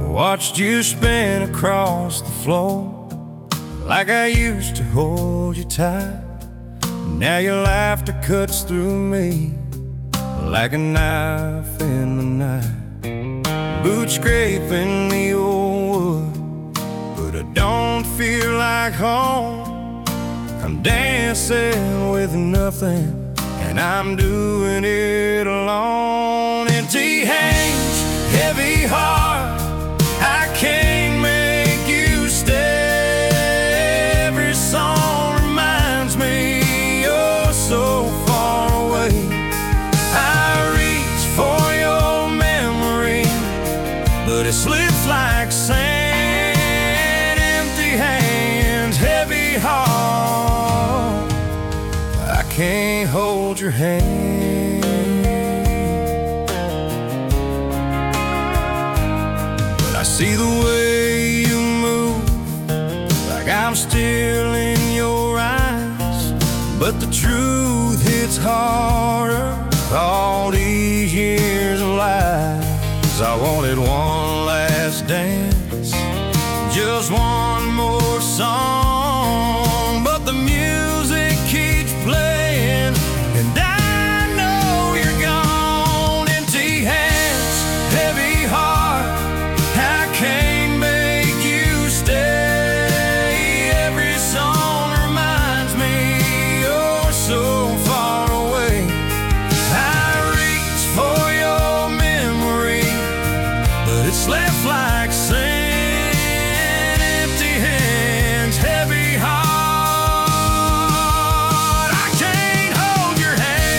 Watched you spin across the floor like I used to hold you tight. Now your laughter cuts through me like a knife in the night. Boots scraping the old wood, but I don't feel like home. I'm dancing with nothing, and I'm doing it alone. Empty hands, heavy heart, I can't make you stay. Every song reminds me you're so far away. I reach for your memory, but it slips like sand. Empty hands, heavy heart, I can't hold your hand. I see the way you move, like I'm still in your eyes, but the truth hits harder all these years of lies. I wanted one last dance, just one more song, but the music keeps playing, and I know you're gone. Empty hands, heavy heart, I can't make you stay. Every song reminds me you're so far away. I reach for your memory, but it's left like sand. Empty hands, heavy heart, I can't hold your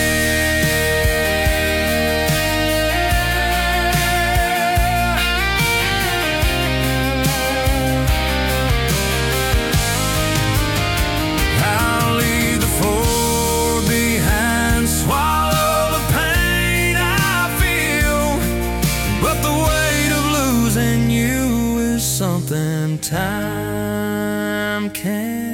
I'll leave the floor behind, swallow the pain I feel, but the weight of losing you is something time can't